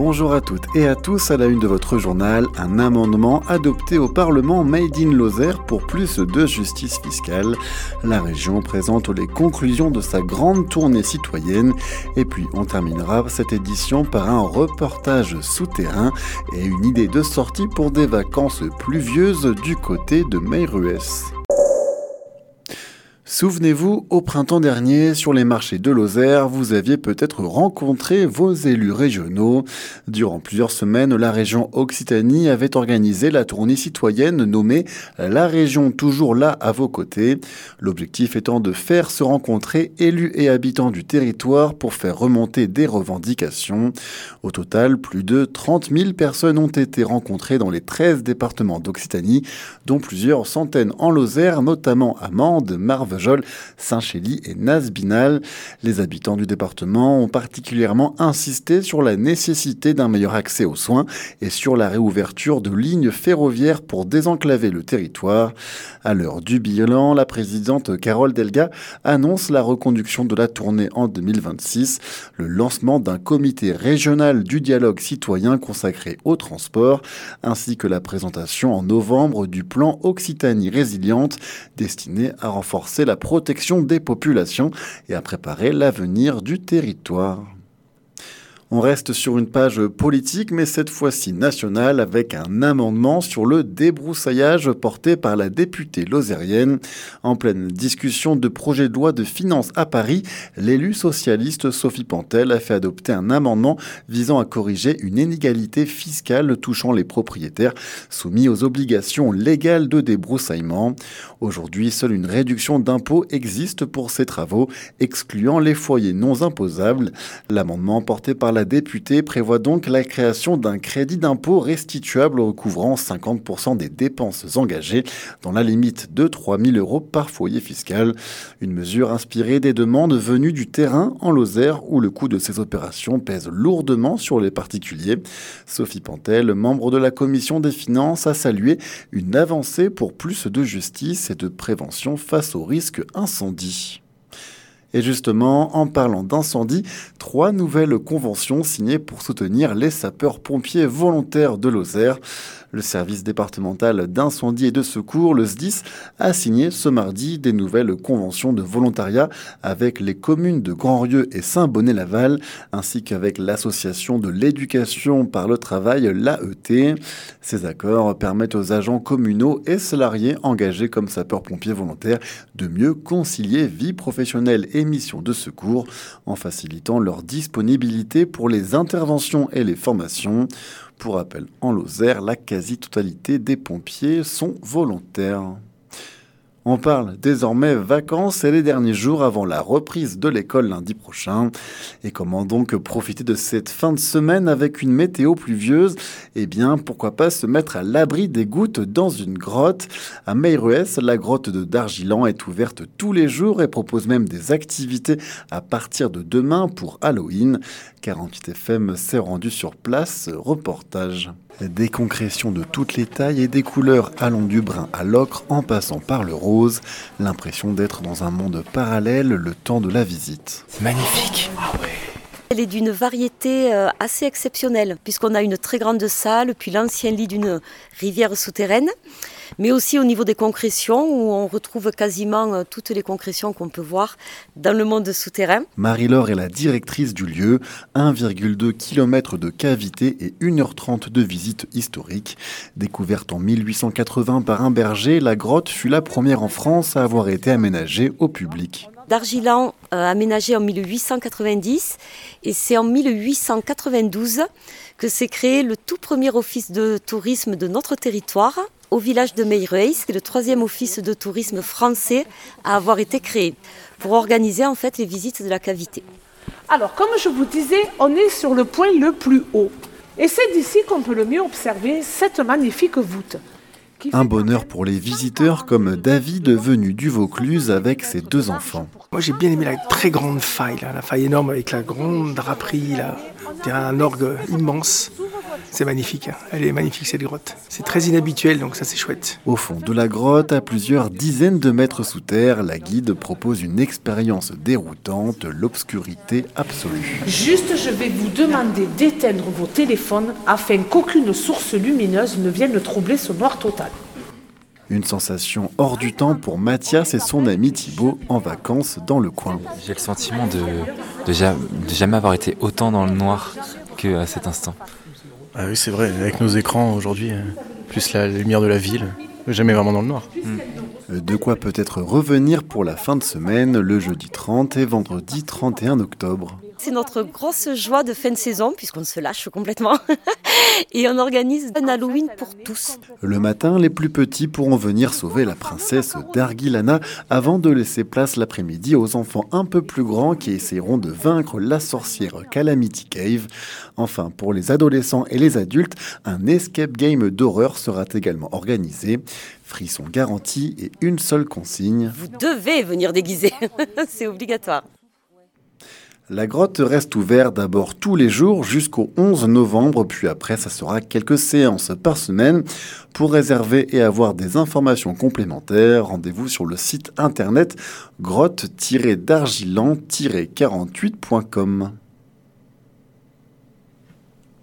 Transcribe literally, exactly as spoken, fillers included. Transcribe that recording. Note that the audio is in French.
Bonjour à toutes et à tous, à la une de votre journal, un amendement adopté au Parlement Made in Lozère pour plus de justice fiscale. La région présente les conclusions de sa grande tournée citoyenne. Et puis on terminera cette édition par un reportage souterrain et une idée de sortie pour des vacances pluvieuses du côté de Meyruès. Souvenez-vous, au printemps dernier, sur les marchés de Lozère, vous aviez peut-être rencontré vos élus régionaux. Durant plusieurs semaines, la région Occitanie avait organisé la tournée citoyenne nommée « La région toujours là à vos côtés ». L'objectif étant de faire se rencontrer élus et habitants du territoire pour faire remonter des revendications. Au total, plus de trente mille personnes ont été rencontrées dans les treize départements d'Occitanie, dont plusieurs centaines en Lozère, notamment à Mende, Marvejols, Saint-Chély et Nazbinal. Les habitants du département ont particulièrement insisté sur la nécessité d'un meilleur accès aux soins et sur la réouverture de lignes ferroviaires pour désenclaver le territoire. À l'heure du bilan, la présidente Carole Delga annonce la reconduction de la tournée en deux mille vingt-six, le lancement d'un comité régional du dialogue citoyen consacré au transport, ainsi que la présentation en novembre du plan Occitanie résiliente destiné à renforcer la protection des populations et à préparer l'avenir du territoire. On reste sur une page politique, mais cette fois-ci nationale, avec un amendement sur le débroussaillage porté par la députée lozérienne. En pleine discussion de projet de loi de finances à Paris, l'élu socialiste Sophie Pantel a fait adopter un amendement visant à corriger une inégalité fiscale touchant les propriétaires soumis aux obligations légales de débroussaillement. Aujourd'hui, seule une réduction d'impôt existe pour ces travaux, excluant les foyers non imposables. L'amendement porté par la La députée prévoit donc la création d'un crédit d'impôt restituable recouvrant cinquante pour cent des dépenses engagées dans la limite de trois mille euros par foyer fiscal. Une mesure inspirée des demandes venues du terrain en Lozère où le coût de ces opérations pèse lourdement sur les particuliers. Sophie Pantel, membre de la commission des finances, a salué une avancée pour plus de justice et de prévention face au risque incendie. Et justement, en parlant d'incendie, trois nouvelles conventions signées pour soutenir les sapeurs-pompiers volontaires de Lozère. Le service départemental d'incendie et de secours, le S D I S, a signé ce mardi des nouvelles conventions de volontariat avec les communes de Grandrieux et Saint-Bonnet-Laval, ainsi qu'avec l'association de l'éducation par le travail, l'A E T. Ces accords permettent aux agents communaux et salariés engagés comme sapeurs-pompiers volontaires de mieux concilier vie professionnelle et mission de secours, en facilitant leur disponibilité pour les interventions et les formations. Pour rappel, en Lozère, la quasi-totalité des pompiers sont volontaires. On parle désormais vacances et les derniers jours avant la reprise de l'école lundi prochain. Et comment donc profiter de cette fin de semaine avec une météo pluvieuse ? Eh bien, pourquoi pas se mettre à l'abri des gouttes dans une grotte. À Meyruès, la grotte de Dargilan est ouverte tous les jours et propose même des activités à partir de demain pour Halloween. quarante-huit F M s'est rendu sur place, reportage. Des concrétions de toutes les tailles et des couleurs allant du brun à l'ocre en passant par le rose. L'impression d'être dans un monde parallèle le temps de la visite. C'est magnifique. Ah ouais. Elle est d'une variété assez exceptionnelle, puisqu'on a une très grande salle, puis l'ancien lit d'une rivière souterraine, mais aussi au niveau des concrétions, où on retrouve quasiment toutes les concrétions qu'on peut voir dans le monde souterrain. Marie-Laure est la directrice du lieu, un virgule deux kilomètres de cavité et une heure trente de visite historique. Découverte en mille huit cent quatre-vingts par un berger, la grotte fut la première en France à avoir été aménagée au public. Dargilan, euh, aménagé en mille huit cent quatre-vingt-dix, et c'est en mille huit cent quatre-vingt-douze que s'est créé le tout premier office de tourisme de notre territoire, au village de Meyruès. C'est le troisième office de tourisme français à avoir été créé, pour organiser en fait les visites de la cavité. Alors, comme je vous disais, on est sur le point le plus haut. Et c'est d'ici qu'on peut le mieux observer cette magnifique voûte. Un bonheur pour les visiteurs comme David venu du Vaucluse avec ses deux enfants. Moi j'ai bien aimé la très grande faille, là, la faille énorme avec la grande draperie, là, un orgue immense. C'est magnifique, hein. Elle est magnifique cette grotte. C'est très inhabituel, donc ça c'est chouette. Au fond de la grotte, à plusieurs dizaines de mètres sous terre, la guide propose une expérience déroutante, l'obscurité absolue. Juste, je vais vous demander d'éteindre vos téléphones afin qu'aucune source lumineuse ne vienne troubler ce noir total. Une sensation hors du temps pour Mathias et son ami Thibaut en vacances dans le coin. J'ai le sentiment de, de, ja- de jamais avoir été autant dans le noir qu'à cet instant. Ah oui, c'est vrai, avec nos écrans aujourd'hui, plus la lumière de la ville, jamais vraiment dans le noir. Mm. De quoi peut-être revenir pour la fin de semaine, le jeudi trente et vendredi trente et un octobre. C'est notre grosse joie de fin de saison, puisqu'on se lâche complètement. Et on organise un Halloween pour tous. Le matin, les plus petits pourront venir sauver la princesse d'Argilana avant de laisser place l'après-midi aux enfants un peu plus grands qui essaieront de vaincre la sorcière Calamity Cave. Enfin, pour les adolescents et les adultes, un escape game d'horreur sera également organisé. Frisson garanti et une seule consigne. Vous devez venir déguiser, c'est obligatoire. La grotte reste ouverte d'abord tous les jours jusqu'au onze novembre, puis après ça sera quelques séances par semaine. Pour réserver et avoir des informations complémentaires, rendez-vous sur le site internet grotte tiret d'argilan tiret quarante-huit point com.